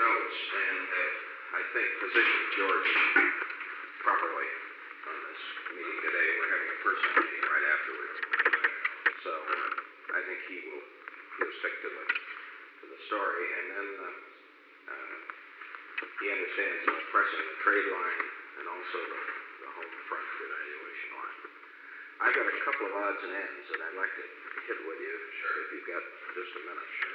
notes and I think positioned George properly on this meeting today. We're having a personal meeting right afterwards. So I think he'll stick to the story, and then he understands pressing the trade line and also the home front evaluation line. I've got a couple of odds and ends that I'd like to hit with you. Sure. If you've got just a minute. Sure.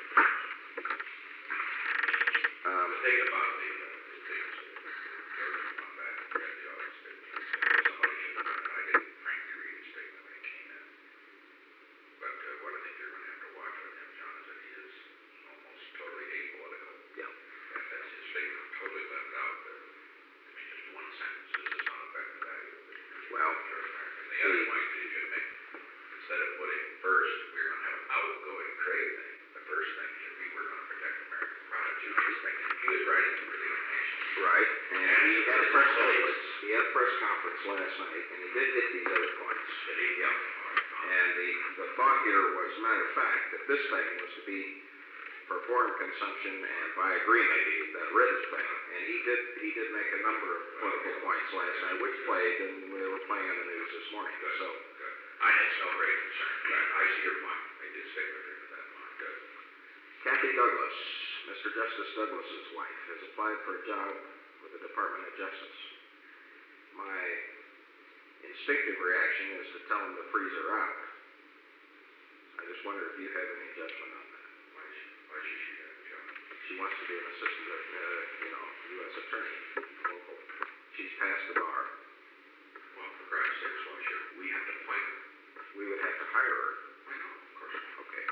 The thing about the things on back and read the odds that somebody should have done. I didn't frankly read his statement when he came in. But what I think you're going to have to watch with him, John, is that he is almost totally apolitical. Yeah. And that's his statement totally left out. I mean, just one sentence. This does not affect the value of the well, and the other point that he should make, instead of putting first, we're going to have an outgoing trade thing. The first thing should be we're going to protect American products. You know, he was writing for the nation. Right. And he had a press conference. He had a press conference last night, and he did hit these other points. Did he? Yeah. And the thought here was, as a matter of fact, that this thing was to be for foreign consumption and by agreement, that written thing. And he did make a number of political points last night, which played, and they were playing on the news this morning. Good. So good. I had no great concern. I see your point. I did stay with you to that point. Good. Kathy Douglas, Mr. Justice Douglas's wife, has applied for a job with the Department of Justice. My instinctive reaction is to tell him to freeze her out. I just wonder if you have any judgment on that. Why should she have a job? She wants to be an assistant, U.S. attorney, local. She's passed the bar. Well, for Christ's sake, why should we have to fight her? We would have to hire her. I know, of course not. Okay.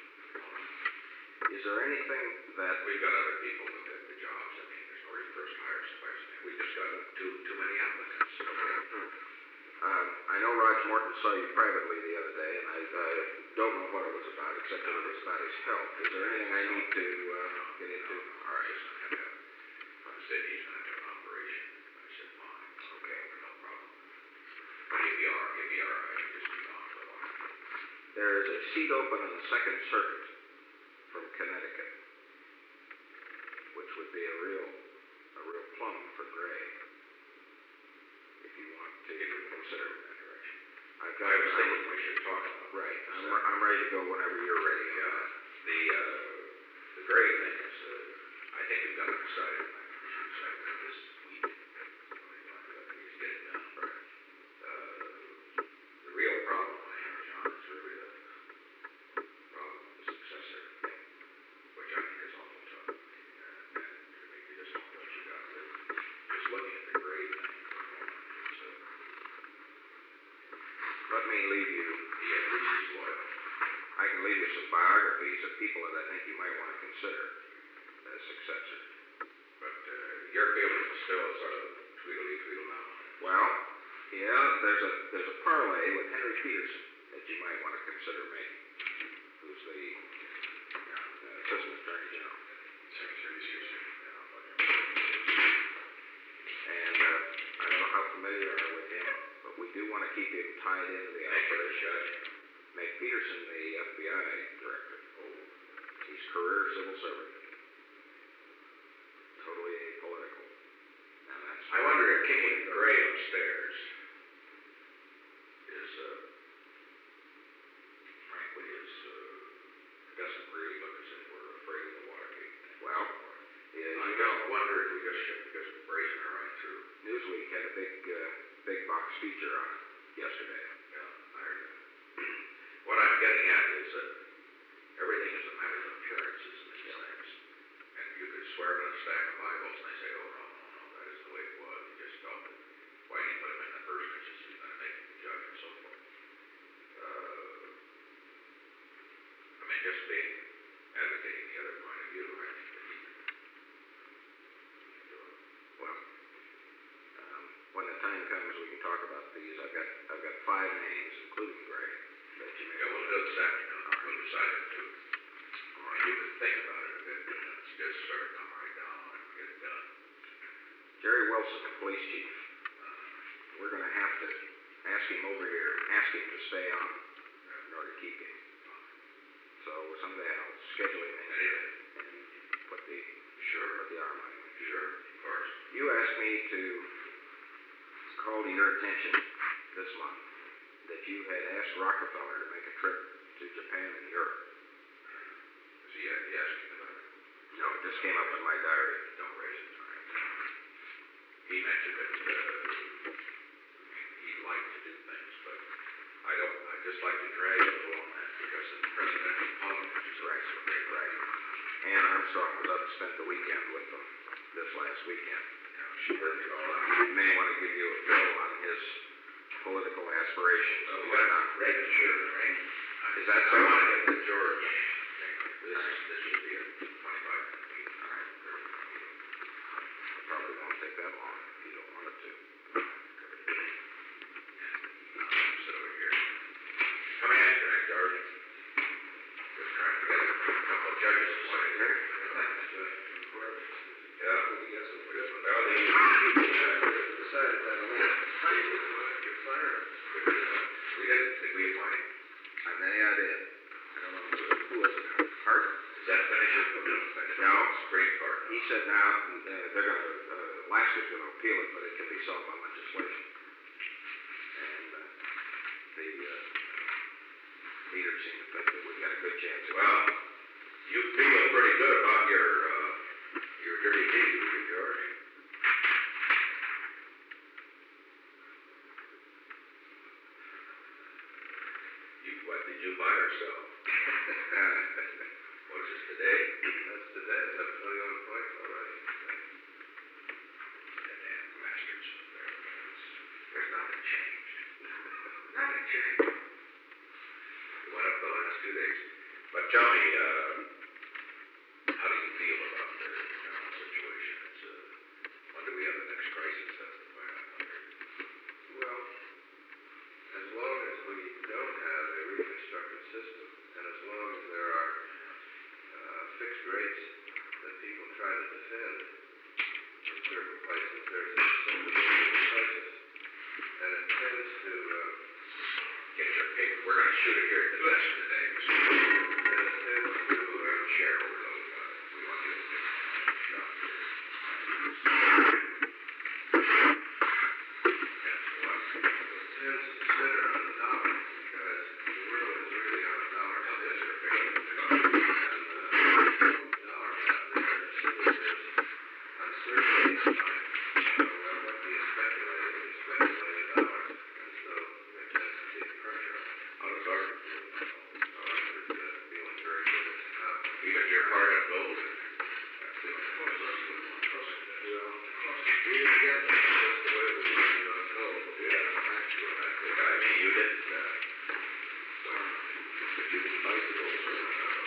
Is there anything that we've got other people with the jobs? I mean, there's no reason for us to hire somebody. We just got too many applicants. I know Raj Morton saw you privately the other day, and I don't know what it was about, except that it was about his health. Is there anything I need to get into? All right. I said he's going to have an operation. I said, fine. Okay, no problem. But he'll be all right. He'll just be gone for a while. There is a seat open on the Second Circuit from Connecticut, which would be a real plum for Gray, if you want to consider it in that direction. I was thinking we should talk about it. Right. I'm ready to go whenever you're ready. The Gray thing is, I think we've got to decide on that. We should decide that this week. He's getting done. Right. The real problem I have, John, is really the problem with the successor, which I think is awful tough. And maybe just not what you got to just looking at the Gray thing for a moment. Let me leave you. He at least is loyal. I can leave you some biographies of people that I think you might want to consider as successors. But your feelings are still sort of tweedledee now. Well, yeah, there's a parlay with Henry Peterson that you might want to consider making, who's the Assistant Attorney General. And I don't know how familiar you are with him, but we do want to keep him tied into the operation. Make Peterson the FBI director. He's career civil servant. Totally apolitical. And that's I wonder if kicking Gray upstairs is, frankly, doesn't really look as if we're afraid of the Watergate thing. Well, I wonder if we should just brazen her right through. Newsweek had a big box feature on it yesterday. Yeah, I heard that. What I'm getting at is that everything is a matter of appearances in these things. And you could swear on a stack of Bibles and they say, oh, no, that isn't the way it was. You just felt it. Why didn't you put him in the first instance? You're going to make him the judge and so forth. I mean, just being advocating the other point of view, I think that he can do it. Well, when the time comes, we can talk about these. I've got 5 names, including Gray, that you may. Yeah, we'll do it this afternoon. We'll decide it too. And you can think about it a bit, and it's just sort of come right down and get it done. Jerry Wilson, the police chief. We're going to have to ask him over here, ask him to stay on in order to keep him. So someday I'll schedule him in and put the arm me to call to your attention this month that you had asked Rockefeller to make a trip to Japan and Europe. He asked me about it. No, it just came up in my diary. Don't raise it, all right? He mentioned that he'd like to do things, but I'd just like to drag it along that because of the presidential politics. Right, right. Ann Armstrong was up and spent the weekend with them this last weekend. She heard it all out. He may want to give you a fill on his political aspirations. So we got Reagan, sure, right? Is that so? I want to get to George. This should be a 25-minute meeting. All right. It probably won't take that long if you don't want it to. Sit over here. Come in, George. Just trying to get a couple of judges appointed here. Yeah. Well, they decided that you're fired. We didn't think we appointed. I did. I don't know who was it. Hart? Is that finished? No. Supreme Court. He said now they're going to, Alaska's going to appeal it, but it can be solved by legislation. And the leaders seem to think that we've got a good chance. Well, you feel pretty good about your dirty deed, George. What did you buy or sell? What is this today? That's today. Is that 21 points? All right. Damn bastards. There's nothing changed. Nothing changed. It went up the last 2 days. But tell me, how do you feel about the current situation? When do we have the next crisis? That's the point I'm wondering. Well, as long as we don't have a reconstructed system, and as long as there are fixed rates that people try to defend in certain places, there's a significant crisis. And it tends to get your paper. We're going to shoot it here at the desk today, Mr. And it tends to share overload. We want you to get a shot here. Tends to center on the dollar because the world is really on a dollar. Now, this is a big and the dollar out there, as soon as there's uncertainty in time, what do you speculate? You speculate in dollars, and so there tends to be pressure on the dollar. The dollar is feeling very good at the top. Even your part of gold. That's the only well, we didn't get that. That's the way it was running on gold. Yeah, I mean, you didn't, but you didn't buy the gold, sir.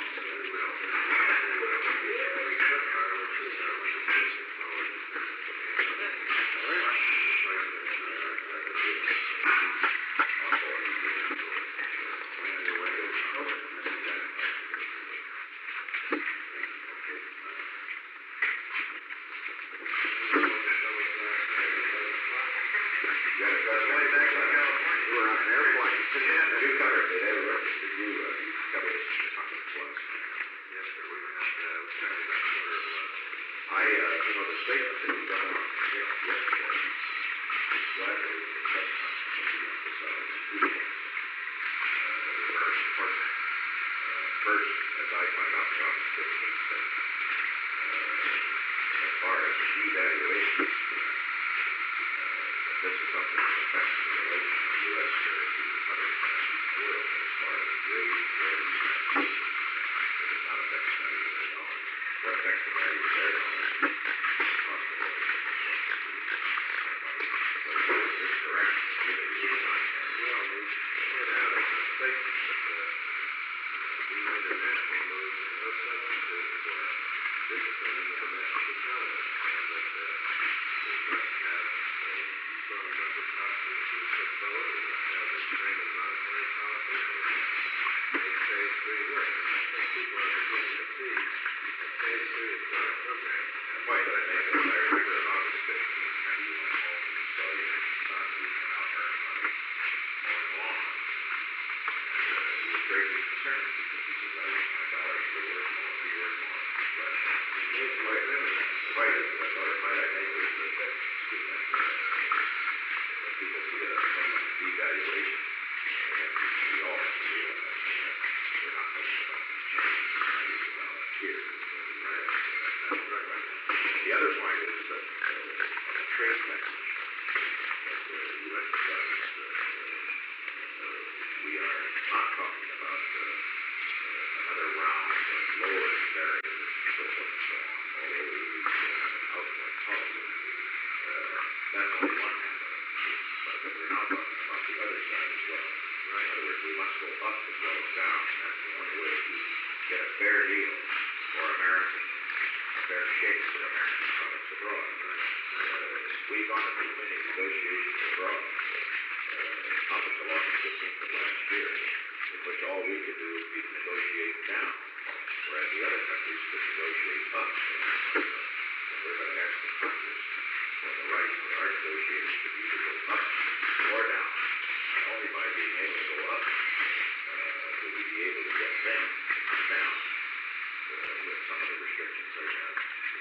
First, as I find out from the systems, that as far as devaluation, this is something that affects the relation of the U.S. to other countries in the world. As far as trade, it does not affect the value of their dollars. What affects the value of their dollars? Cost of living. So it's correct. Well, we put out a statement that these international moves are no substitute for disciplining the domestic economy, and that we must have a strong budget policy to put forward. We must have a strength in monetary policy, and make phase 3 work. And I think people are beginning to see that phase 3 is not a program. Why did I make it? I remember on August 15th, you went home and you saw your son who went out earning money on lawn. He was greatly concerned because he says, I want my dollars to work more, be worth more. But he made the right memory. Why did I make it? not talking about another round of lowering barriers and so forth and so on, although we need outgoing policy. That's only one half of it. But we're now talking about the other side as well. Right. In other words, we must go up as well as down. That's the only way to get a fair deal for American, a fair shake for American products abroad. Right. We've gone to too many negotiations abroad, up until August 15th of last year, in which all we could do is keep negotiating down, whereas the other countries could negotiate up. And we're going to ask the Congress for the right for our negotiators to either go up or down. And only by being able to go up will we be able to get them to come down with some of the restrictions they have.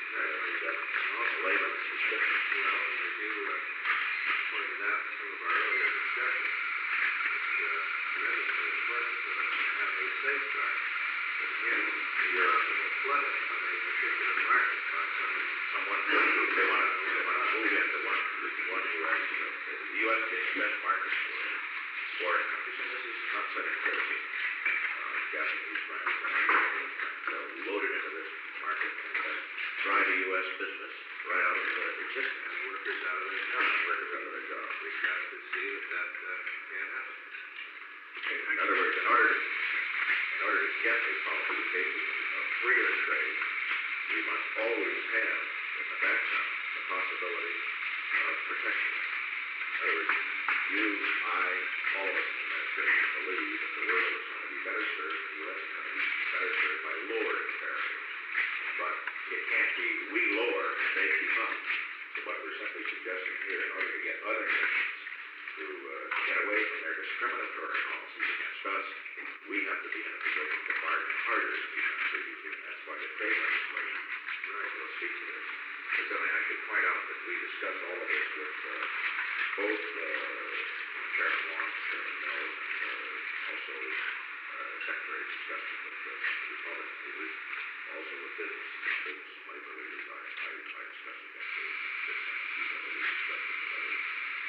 The labor restrictions. Well, and as you pointed out in some of our earlier discussions, it's tremendously important to have a safeguard. But again, you're not going to flood it on a particular market by someone they want to move into one U.S. The U.S. is the best market for foreign countries, and this is not setting criticism. Japanese friends and American friends loaded into this market and drive a U.S. business right out of existence. and workers out of their jobs. We've got to see that can't happen. In other words, in order to get a policy capable of freer trade, we must always have in the background the possibility of protection. In other words, you, I, all of us in the administration believe that the world is going to be better served, the U.S. is going to be better served by lowering barriers. But it can't be we lower and they keep up. So what we're simply suggesting here, in order to get other nations to get away from their discriminatory policies against us, we have to be in a position to bargain harder than we've done previously, and that's why the trade legislation will speak to this. But then I should point out that we discussed all of this with both Chairman Wong, Chairman Mills, and also Secretary discussed it with the Republican leaders, also with business and labor leaders. I discussed it yesterday. We discussed it with others.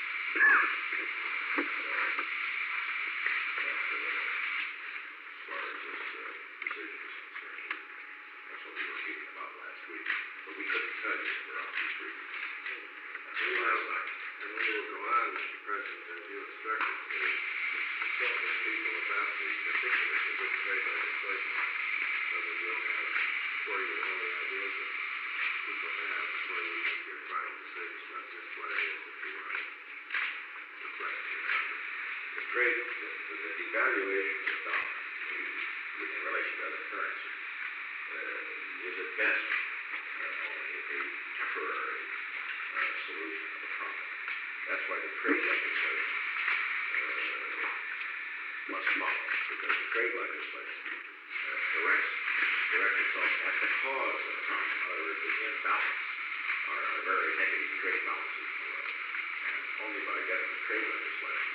As far as this decision is concerned, that's what we were speaking about last week. But we couldn't tell you for obvious reasons. That's the last night. And we will go on, Mr. President, as you instructed, to consult with people about the particulars of this trade legislation, so that you'll have for you all the ideas that people have before you make your final decision about just what it is that you want to request from Congress. The trade, the devaluation of the dollar in relation to other currencies is at best only a temporary solution of the problem. That's why the trade legislation must follow, because the trade legislation directs itself at the cause of the problem. In other words, the imbalance are very negative trade balances in the world. And only by getting the trade legislation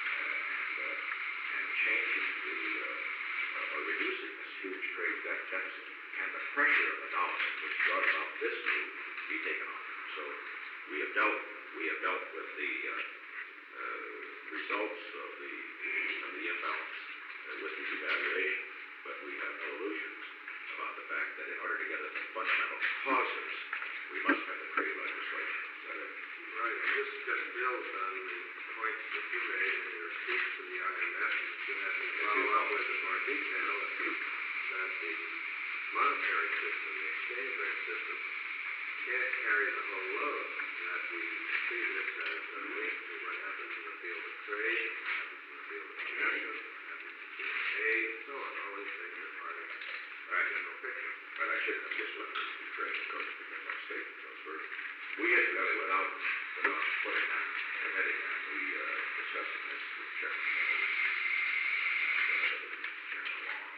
and changing or reducing this huge trade deficit can the pressure of the dollar, which brought about this move, be taken off. So we have dealt with the results of the imbalance with the devaluation, but we have no illusions about the fact that in order to get at the fundamental causes, we must have the trade legislation. Is that it? Right, and this just builds on the points that you made in your speech to the IMF, and that you had me follow up with in more detail, that the monetary system, the exchange rate system, can't carry the whole load, that we see this as a link to what happens in the field of trade, what happens in the field of justice, what happens in the field of aid, and so on. All these things are part of the general picture. But I shouldn't have just left this to trade, of course, because my statement goes first. We had really, without putting on committee, and we discussing this with Chairman Mills and Chairman Wong,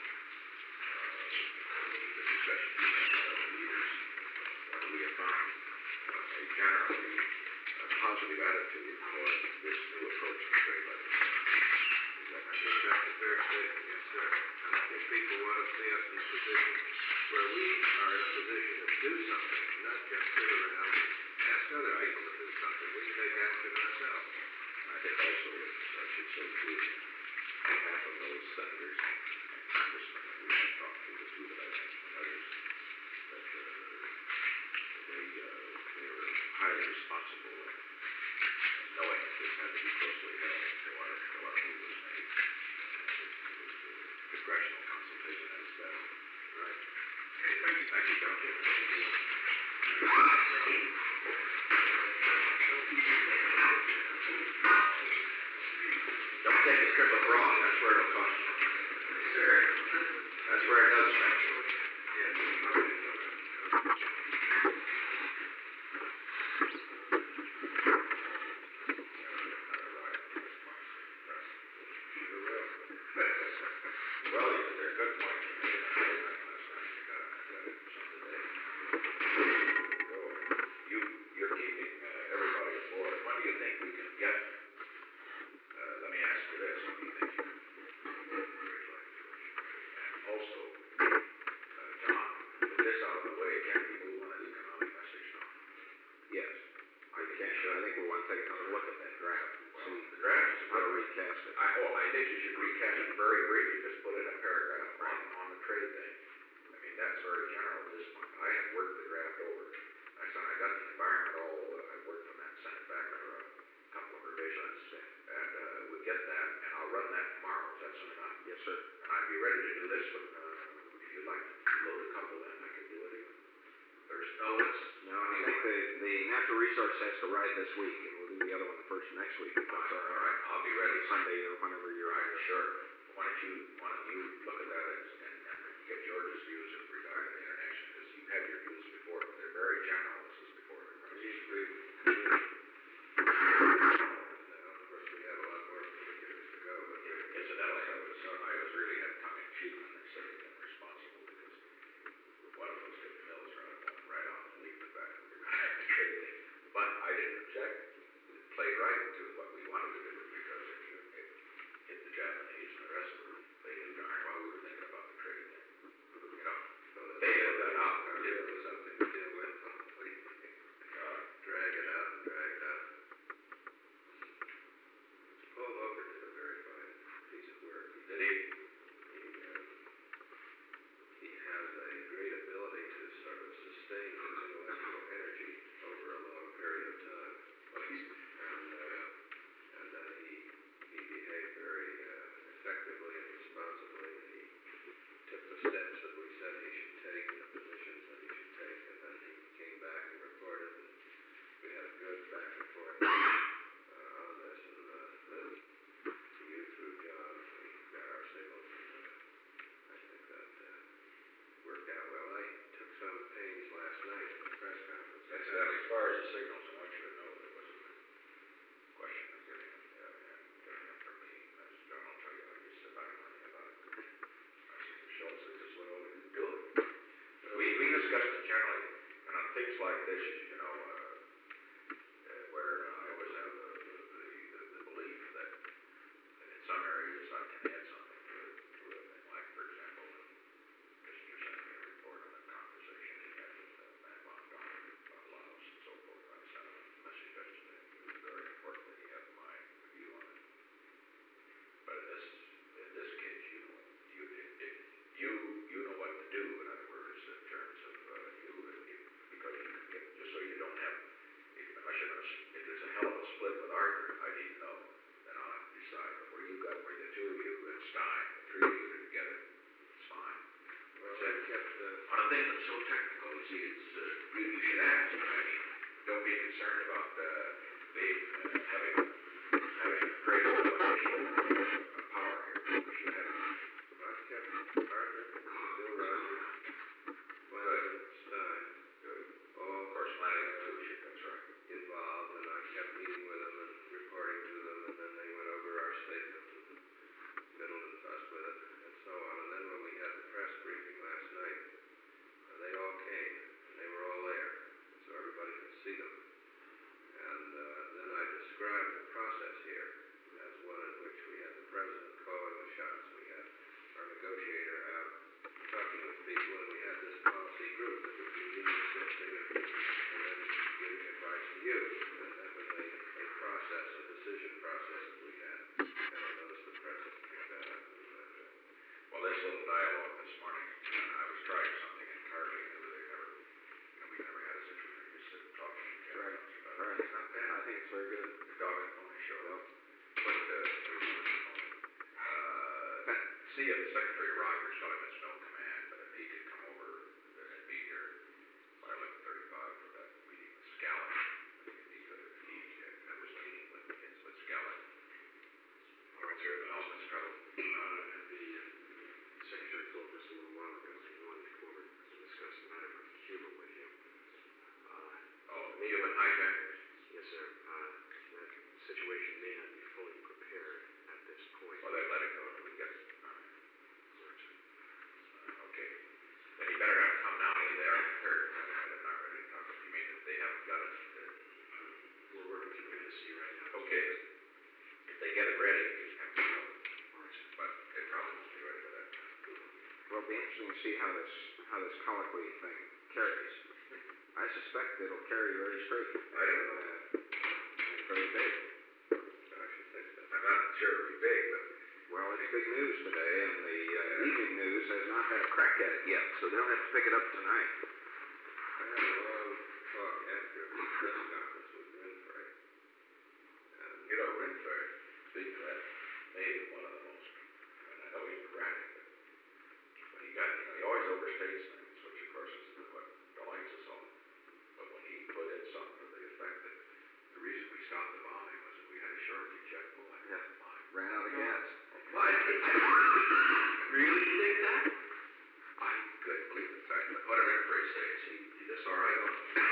the discussion we had with other leaders, we have found a generally positive attitude toward this new approach to trade legislation. I think that's a fair statement, yes, sir. And I think people want to see us in a position where we are in a position to do something, not just sit around and ask other people to do something. We take action ourselves. I think also, I should say too, half of those senators and congressmen that we have talked to, the two that I mentioned, and others, that they were highly responsible and knowing that this had to be closely held until our move was made. It was congressional consultation at its best. Right. Thank you, John. Don't take a trip abroad, that's where it'll cost you. Sure. That's where it does cost you. Well, they're good points for me. I got some today. So, you're keeping everybody aboard. When do you think we can get, let me ask you this, when do you think you can, and also, John, with this out of the way, can we move on an economic message now? Yes, I think so. I think we want to take another look at that draft and see The draft is how to recast it. I think you should recast it very briefly, just put in a paragraph on the trade thing. I mean, that's very general at this point. I have worked the draft over. I said, I got the environment all, I worked from that, sent it back for a couple of revisions. And we'll get that, and I'll run that tomorrow. Is that soon enough? Yes, sir. And I'd be ready to do this when, if you'd like to load a couple in, I could do it even Thursday. No, I think the natural resource has to ride this week, and we'll do the other one the first next week. If that's all right. I'll be ready Sunday or whenever you're Right, ready. sure. Why don't you look at that and get George's views regarding the interconnection, because you had your views before, but they're very general. This is before the crisis. Of course, we have a lot more years to go, but Incidentally, I was really had tongue in cheek when they said they've been responsible, because one of those good mills right on the leap it back. We're going to have to trade thing. But I didn't object. It played right into what we wanted to do, because it hit the Japanese and the rest of them. They knew darn well we were thinking about the trade thing. You know, they had that out. Give them something to deal with. Drag it out and drag it out. Paul Volcker did a very fine piece of work. Did he? He has a great ability to sort of sustain his intellectual energy over a long period of time. And he behaved very effectively and responsibly, and he took the steps that we said he should take and the positions that he should take, and then he came back and reported, and we had a good back and forth on this, and then to you through John, we got our signals, and I think that worked out well. I took some pains last night at the press conference. As far as the signals, I want you to know there wasn't a question of getting them from me. As John will tell you, I just said I don't know anything about it. I said, Schultz, they just went over and do it. We discussed it generally, and on things like this, you know, where I always have the belief that in some areas I can add something to a thing, like, for example, Mr. sent me a report on a conversation he had with Matt Montgomery about Laos and so forth. I sent him a message yesterday. It was very important that he had my view on it. But in this case, you know what to do. In other words, in terms of because just so you don't have, if there's a hell of a split with Arthur, I need to know. Then I'll have to decide. But where the two of you and Stein, the three of you are together, it's fine. Well, I kept On a thing that's so technical, you see, you should ask. I mean, don't be concerned about having great power here. You should have. I've kept Arthur, Bill Rogers, Flanagan, Stein, all Of course, Flanagan too, that's right. involved, and I kept meeting with them and reporting to them, and then they went over our statement and fiddled and fussed with it, and so on. And then when we had the press briefing last night, they all came, and they were all there, so everybody could see them. see if Secretary Rogers got his no command, but if he could come over and be here by 11:35 for that meeting with Scallon, if he could, I was meeting with Scallon. All right, sir. Alvin's trouble. The secretary told us a little while ago he wanted to come over to discuss the matter of Cuba with you. Human hijackers. Yes, sir. That situation may not be fully prepared at this point. Well, they let it go until we get it. Okay. Then he better not come now. They aren't prepared. They're not ready to talk. You mean that they haven't got it? We're working through embassy right now. Okay. If they get it ready, just have to know. But they probably won't be ready by that time. Well, it'll be interesting to see how this colloquy thing carries. I suspect it'll carry very straight. I don't know. And very big. I should think so. I'm not sure it'll be big, but Well, it's big news today, and the evening news has not had a crack at it yet, so they'll have to pick it up tonight. I had a long talk after the press conference with Renfrey. And you know, Renfrey, big threat, maybe one of the most. And I know he's erratic, but he got, he always overstates things, which of course is what delights us all. But when he put in something to the effect that the reason we stopped the bombing was that we had a shortage of jet fuel. Ran out of gas. Really think that? I couldn't believe the fact that what did Renfrey say? He just all right.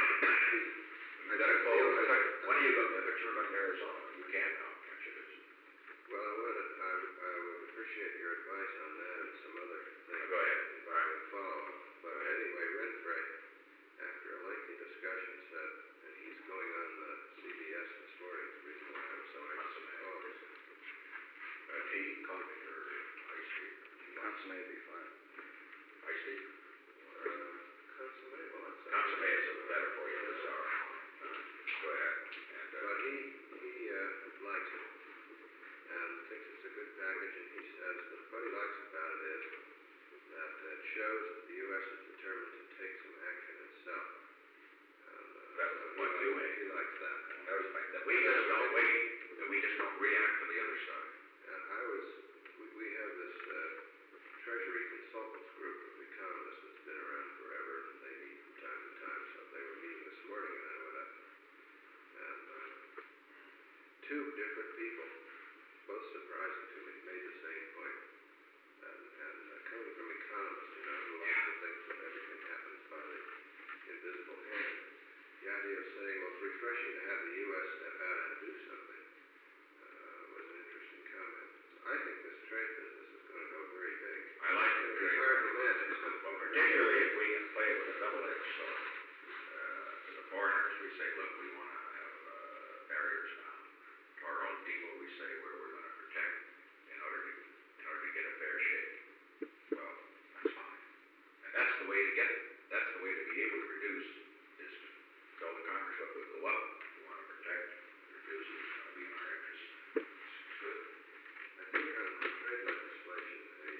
I got a call. When are you going? I thought you were going to Arizona. You can now, can't you? well, I would appreciate your advice on that and some other things. Go ahead. If I can follow. But anyway, Renfrey, after a lengthy discussion, said, and he's going on the CBS this morning, the reason why I'm so anxious to call is Tea, coffee, or iced tea? Consomme would be fine. Iced tea? consomme. Well, that's Consomme is better for you this hour. Go ahead. And, But he likes it and thinks it's a good package, and he says that what he likes about it is that it shows that the U.S. is determined to take some action itself. And That's the point you make. he likes that. that was like that we just don't wait, that we just don't react to the other side. And we have this Treasury Consultants Group of economists that's been around forever, and they meet from time to time, so they were meeting this morning, and I went up. And two different people, both surprising to me, made the same point. And coming from economists, who like to think that everything happens by the invisible hand, the idea of saying, well, it's refreshing to have the U.S. step out and do something was an interesting comment. I think this trade business is going to go very big. I like the It's trade. hard to manage, but Well, particularly if we can play with a double-edged sword. To the foreigners, we say, look, we want to have barriers down. To our own people, we say we're going to protect in order to get a fair shake. Well, that's fine. And that's the way to get it. That's the way to be able to reduce is to tell the Congress, look, we'll go up. We want to protect, reduce, it's going to be in our interest. It's good. I think on the trade legislation, a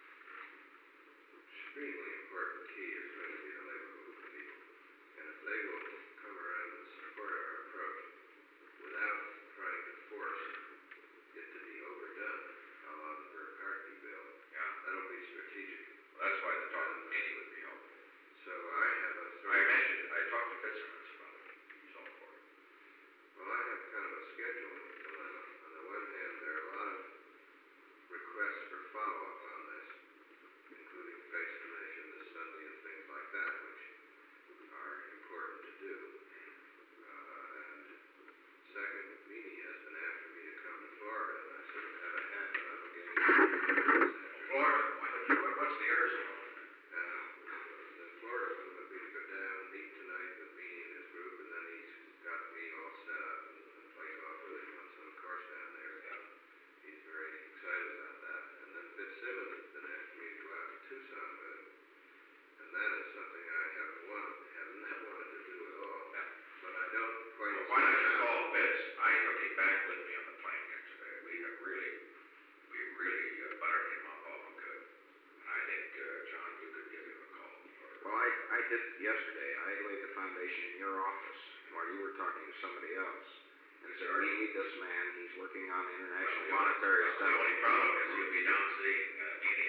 extremely important key is going to be the labor movement people. And if they will come around and support our approach without trying to force it to be overdone, a la the Burke-Hartley bill, Yeah. that'll be strategic. Well, that's why the talk with Kenny would be helpful. So I have a sort I of, mentioned it. I talked to Fitzsimmons about it. He's all for it. well, I have kind of a scheduling dilemma. On the one hand, there are a lot of requests for follow-up on this, including Face the Nation this Sunday and things like that, which are important to do. And second, Meany has been after me to come to Florida, and I sort of have a half an obligation. Florida, what's the Arizona? The Florida one would be to go down and meet tonight with Meany and his group, and then he's got me all set up and play golf with him on some course down there. Yeah. He's very excited about that. And then Fitzsimmons has been asking me to go out to Tucson with him. And that is something I have not wanted to do at all. Yeah. But I don't quite Well, why don't you see how- call Fitz? I took him back with me on the plane yesterday. We really buttered him up all we could. And I think, John, you could give him a call. Well, I did yesterday. I laid the foundation in your office while you were talking to somebody else. And said, we need this man. He's working on international monetary The only establishment. problem is he'll be down seeing Meany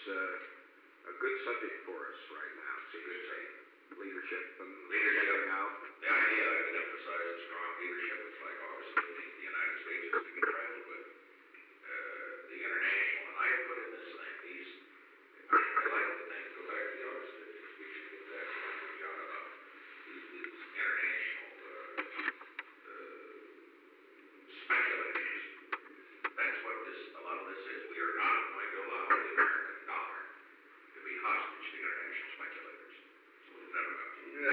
a good subject for us right now, it seems to me. Leadership and Leadership. getting out. The idea I would emphasize is strong leadership. It's like obviously the United States is to be trifled with. The international, and I have put in this thing, I like the thing, go back to the August 50th speech and get that to John about these international speculations. That's what a lot of this is. We are not going to allow the American dollar to be hostage to international speculators. So we'll never go.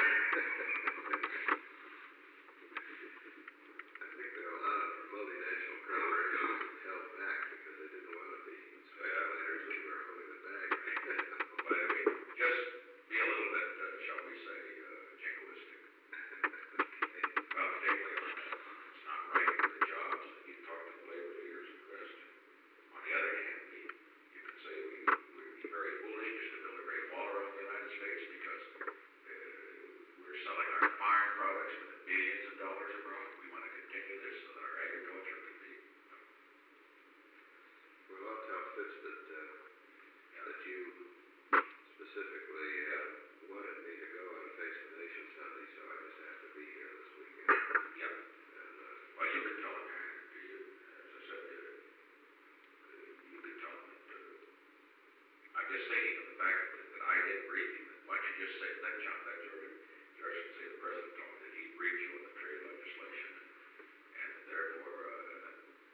I think there are a lot of multinational corporations held back because they didn't want to be speculators who were holding the bag. But I mean, just be a little bit, shall we say, jingoistic. Well, particularly on that. It's not right with the jobs that you talk to the labor leaders in question. On the other hand, you could say we would be very foolish just to build a great wall around the United States because we're selling our farm products for billions of dollars abroad. We want to continue this so that our agriculture can be. Well, I'll tell Fitz that you specifically wanted me to go on Face the Nation Sunday, so I just have to be here this weekend. Yeah. And Well, you can tell them, as I said, you can tell them that I'm just thinking of the fact that I did brief you. Why don't you just say, let George should say the president told me that he briefed you on the trade legislation and that therefore that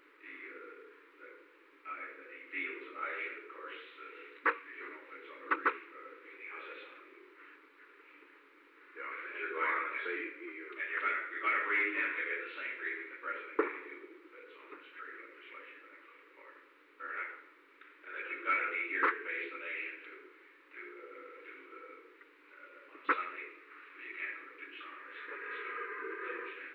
he feels that I should, of course, as you know, Fitz on a brief, how's that sound? Yeah, And you're going to say you're going to brief him, give him the same briefing the president gave you, Fitz, on this trade legislation and things like that. Fair enough. And that you've got to be here to face the nation on Sunday. You can't go to Tucson or understand.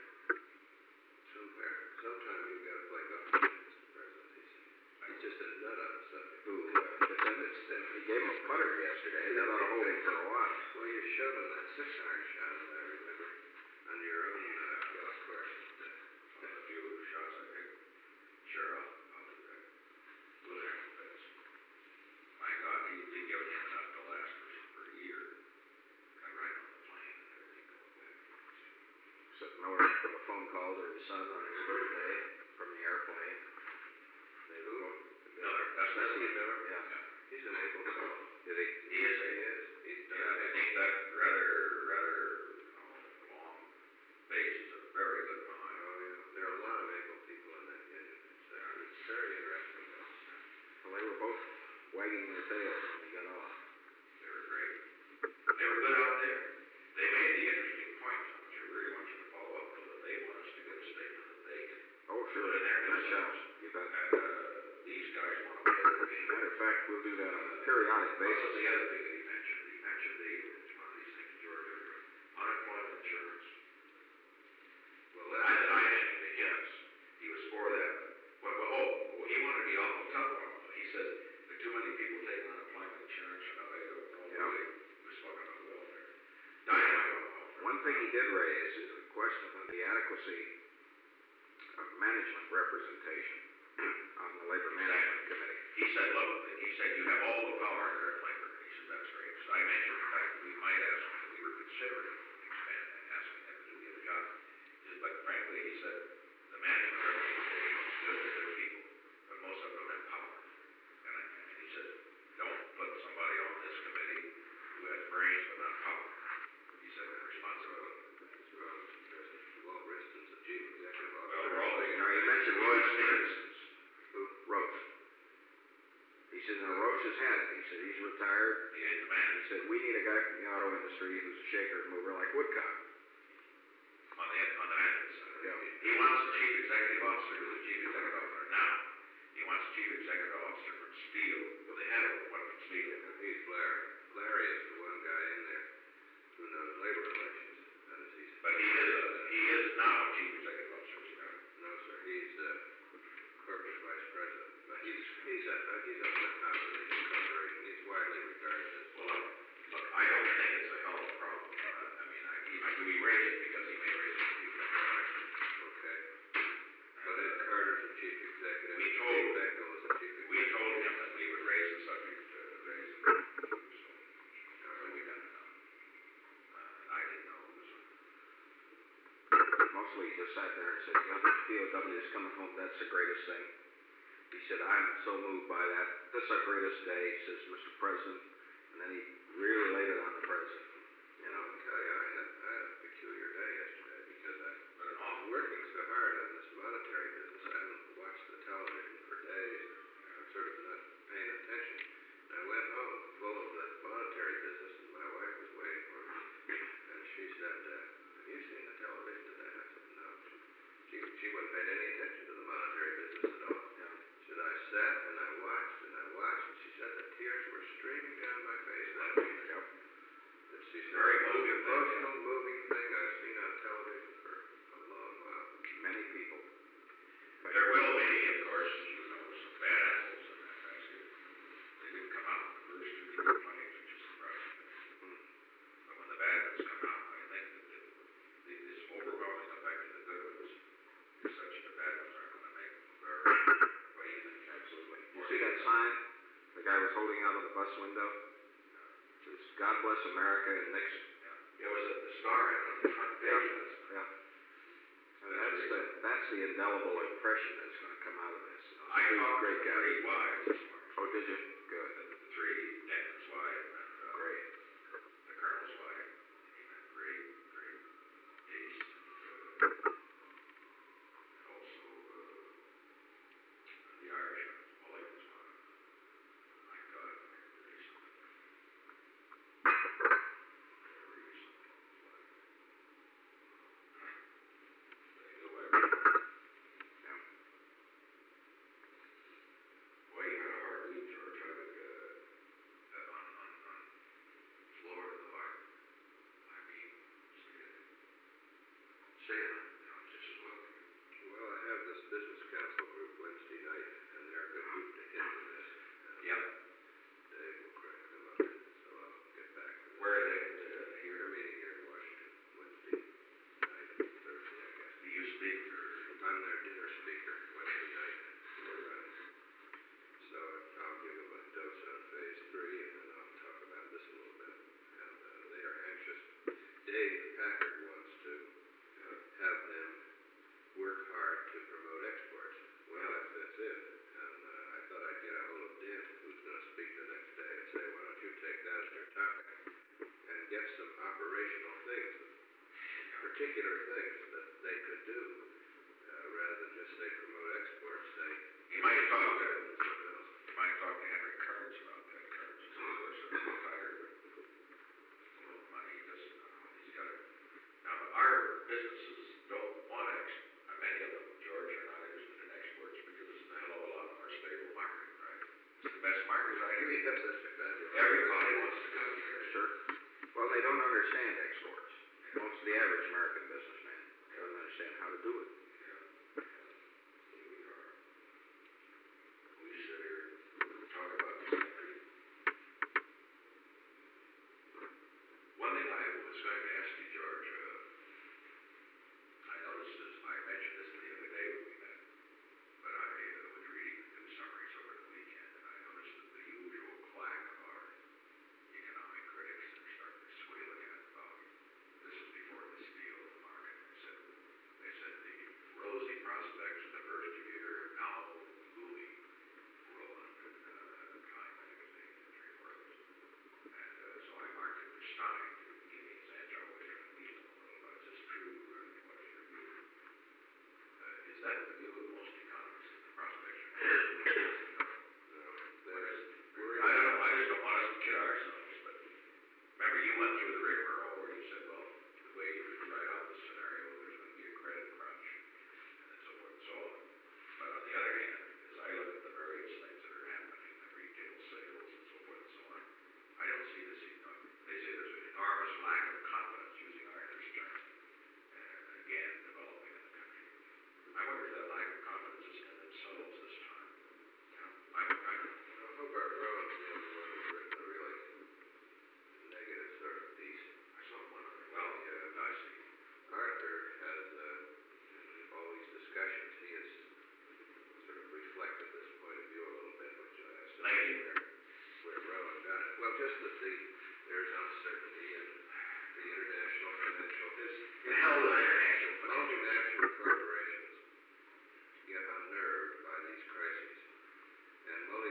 sometime you've got to play golf with Mr. President. He's just a nut on the subject. He gave him a putter yesterday. That ought to hold him for a while. Well, you showed him that 6-iron shot, as I remember, on your own golf course. A few shots, I think. Sure, I'll do that. We'll have Fitz. My God, he'd given him enough to last for a year. Got right on the plane and everything going back. Sitting over from a phone call to his son on his birthday from the airplane. Miller, that's Steve Miller? Yeah. He's an able fellow. He is a. He's done Yeah, it. that rather long base is a very good behind. Oh, yeah. There are a lot of able people in that union. It's very interesting. Well, they were both wagging their tails when he got off. They were great. They were good out there. They made the interesting point, which I really want you to follow up with, that they want us to get a statement that they can Oh, sure. put in there Nice job. themselves. You bet. And these guys want to play their game. Matter of fact, we'll do that on a periodic What was basis. the other thing that he mentioned? He mentioned it's one of these things, George, unemployment insurance. Well, I mentioned it, yes. He was for that. He wanted to be awful tough on him. He said there are too many people taking unemployment insurance, and they don't know really. He was talking about welfare. Dynamite on welfare. One thing he did raise is a question on the adequacy of management representation on the Labor Management Committee. He said, look, you have all the power in your labor. He said, that's great. So I mentioned the fact that we might ask, we were considering asking them to do the other job. But frankly, he said, the management representation is good to good people, but most of them have power. And he said, don't put somebody on this committee who has brains but not power. He said, responsibility. Well-rested as a chief executive officer. Well, we're all Now, you mentioned Roche. Roche. He said, now Roche has had it. He said, he's retired. He ain't the man. He said, we need a guy from the auto industry who's a shaker and mover like Woodcock. On the management side. Yeah. He wants a chief executive officer who's a chief executive officer now. He wants a chief executive officer from Steel. Well, they had one from Steel. He's Larry. Larry is the one guy in there who knows labor relations. But he is now chief executive officer. No, sir. He's corporate vice president. But he's a opposition corporation. He's widely regarded as Well, look, I don't think it's a hell of a problem. I mean, we raise it because he may raise it. okay. But it just sat there and said, you know, this POW is coming home, that's the greatest thing. He said, I'm so moved by that. This is our greatest day, he says, Mr. President. And then he really laid it on the president. You know, I'll tell you, I had a peculiar day yesterday because I'm working so hard on this monetary business. I haven't watched the television for days. I'm sort of not paying attention. And I went home full of the monetary business, and my wife was waiting for me. And she said, have you seen the television today? I said, no. She wouldn't pay any attention to the monetary business at all. yeah. She said, I sat and I watched, and she said the tears were streaming down my face watching it. Yep. And she said, Very the most moving thing, emotional, moving thing I've seen on television for a long while. Many people. But There will be, of course, you know, some bad apples in that basket. They didn't come out in the first 2 campaigns, which is surprising. But when the bad ones come out, I think that this overwhelming effect of the good ones is such that the bad ones aren't going to make them very. What do you think? Absolutely. You see that sign the guy was holding out of the bus window? It says, God bless America and Nixon. Yeah. It was at the star on the front page. Yeah. And that's the indelible impression that's going to come out of this. I talked to Great the guy. 3 wives this morning. Oh, did you? Good. The 3, Denton's wife, and Great. the colonel's wife. He met great taste. And also the Irish, Mulligan's wife. My God, there's something. Really something. They knew everything. Yeah. Well, you had a hard week, George. I would, on Florida, though, I mean, say it, you know, just as well. Well, I have this business council group Wednesday night, and they're a good group to hit with this. Yep. Dave will crack them up, so I'll get back with them. Where are they? Here, they're meeting here in Washington, Wednesday night, Thursday, I guess. Do you speak, or? I'm their dinner speaker Wednesday night. So I'll give them a dose on phase 3, and then I'll talk about this a little bit. And they are anxious. Dave Packard wants to have them work hard to promote exports. Well, that fits in. And I thought I'd get a hold of Dent, who's going to speak the next day, and say, why don't you take that as your topic and get some operational things, particular things that they could do, rather than just say promote exports, say You might talk to, something else. you might talk to Henry Kearns about that. Kearns is, of course, retired, but full of money. He doesn't, he's got it. Now, our businesses don't want many of them, George, are not interested in exports because it's a hell of a lot more stable market, right? It's the best market right here. Yes, that's fabulous. Everybody wants to come here. Sure. Well, they don't understand exports. Most of the average American businessman doesn't understand how to do it. Yeah. Here we are.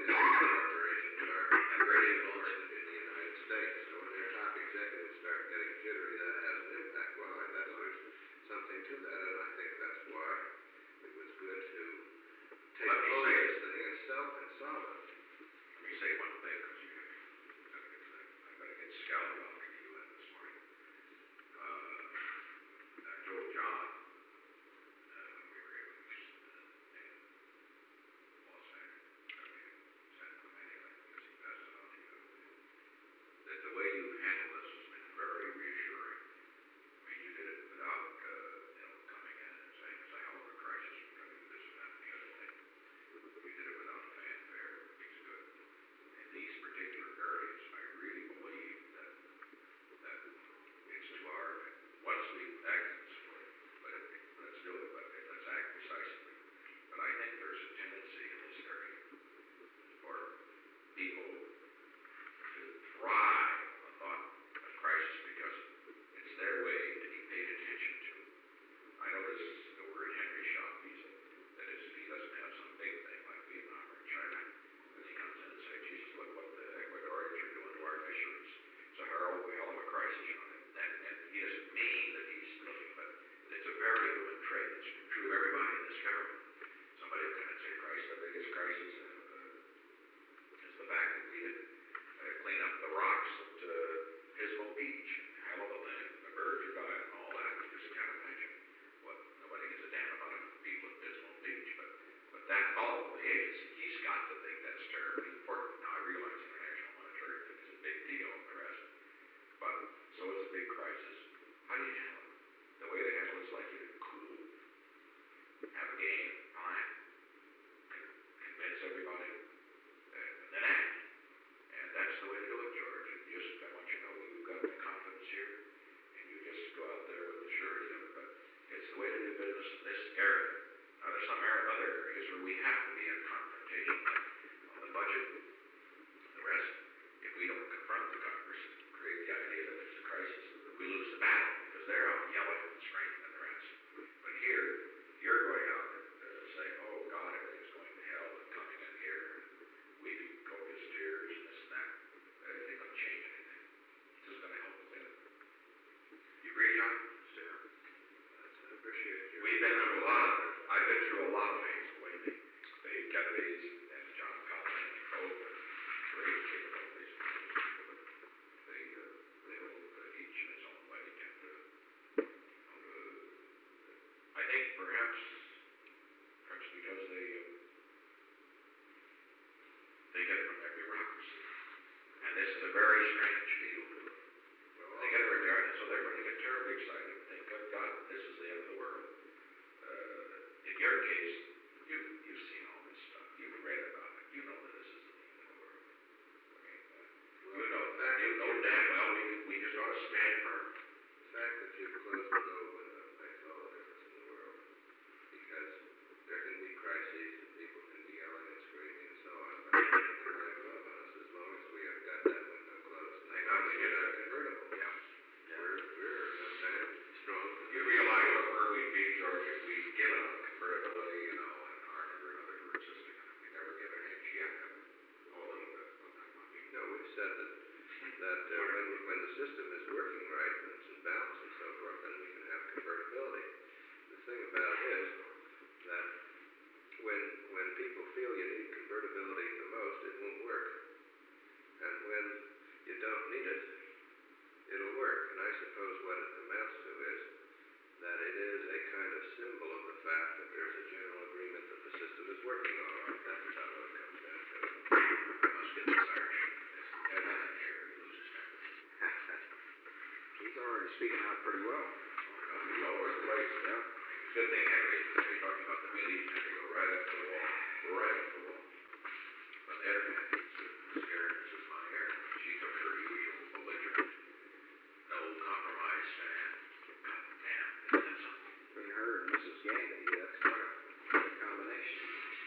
corporations are great influence in the United States. So when their top executives start getting jittery, that has an impact. Well, there's something to that, and I think that's why it was good to take Let me hold say of this thing and solve it. Let me say one thing, because I'm going to get scowled off at the UN this morning. I told John, when we were in Los Angeles, San Clemente, because he passed it on to you, that the way you handled this has been very reassuring. I mean, you did it without, coming in and saying it's a hell of a crisis, we're going to do this and that and the other thing. You did it without fanfare, which is good. In these particular areas, I really believe that it's too hard. Once we act and support it, let's do it, but let's act decisively. But I think there's a tendency in this area for people to thrive on the thought of crisis because it's their way to be paid attention to. I notice the word Henry Shaw Visa. That is, if he doesn't have some big thing like Vietnam or China, then he comes in and says, Jesus, look what the Ecuadorians are doing to our fisheries. It's a hell of a crisis on it. And he doesn't mean that he's looking, but it's a very human trait. It's true of everybody in this government. Somebody will come and say, Christ, the biggest crisis is the fact that we didn't clean up the rocks at Pismo Beach. Hell of a thing. The birds are dying and all that. You just can't imagine what nobody gives a damn about people at Pismo Beach. But that all the agency, he's got to think that's terribly important. Now I realize International Monetary Fund is a big deal and the rest. But so it's a big crisis. How do you handle it? The way to handle it is like you do cool. Have a game plan. Convince everybody. And then act. And that's the way to do it, George. I want you to know you've got the confidence here, and you just go out there with the surety of it. But it's the way to do business in this area. Now, there's some other areas where we have to be in confrontation, like on the budget and the rest. If we don't confront the Congress and create the idea that there's a crisis, we lose the battle because they're out yelling and screaming and the rest. But here, you're going out and saying, oh, God, everything's going to hell and coming in here and weeping copious tears and this and that. It ain't going to change anything. It's just going to help a bit. You agree, John? Yeah. I appreciate you. We've been through a lot of it. I've been through a lot of things. The way they Kennedys and John Connally and both and great capabilities. They will each in his own way tend to. I think perhaps because they get it from their bureaucracy. And this is a very strange field. They get it retired, and so they're going to get terribly excited and think, oh, God, this is the end of the world. In your case, you've seen all this stuff. You've read about it. You know that this isn't the end of the world. I mean, you know damn well we just ought to stand firm. The fact that you've closed the gold window makes all the difference in the world. Because there can be crises and people can be yelling and screaming and so on. But they can write love on us as long as we have got that window closed. Thank God we did that. Convertible. Yeah. We're strong. You realize where we'd be, George, if we'd given up convertibility, and Arthur and others were insisting on it. We never give an inch yet. Oh, a little bit, but not much. No, we've said that when the system is working right and it's in balance and so forth, then we can have convertibility. The thing about it is that when people feel you need convertibility the most, it won't work. And when you don't need it, it'll work. And I suppose what it amounts to is that it is a kind of symbol of the fact that there's a general agreement that the system is working all right. That's about what it comes down to. Let's get this Irishman. Head on in here, he loses temper. He's already speaking out pretty well. He's all over the place. Yeah. Good thing Henry, you're talking about the media, Henry, go right up to the wall. Right up to the wall. On the other hand, Mrs. Montero, she took her usual belligerent, no compromise stand. God damn, isn't that something? Between her and Mrs. Gandy, that's quite a combination.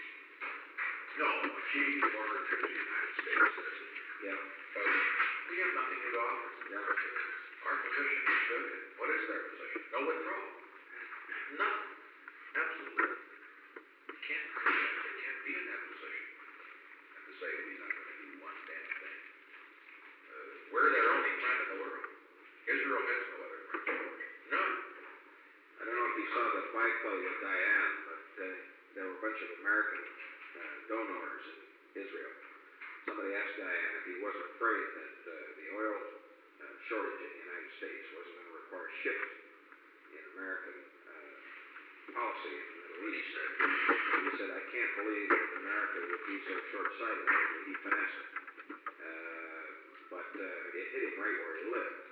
No, she former trip to the United States citizen. Yeah. But we have nothing to offer. Yeah. Our position is good. What is their position? No withdrawal. Nothing. Absolutely. They can't be in that position. And to say, with Diane, but there were a bunch of American donors in Israel. Somebody asked Diane if he wasn't afraid that the oil shortage in the United States wasn't going to require a shift in American policy in the Middle East. He said, I can't believe that America would be so short-sighted. He finessed it. But it hit him right where he lived.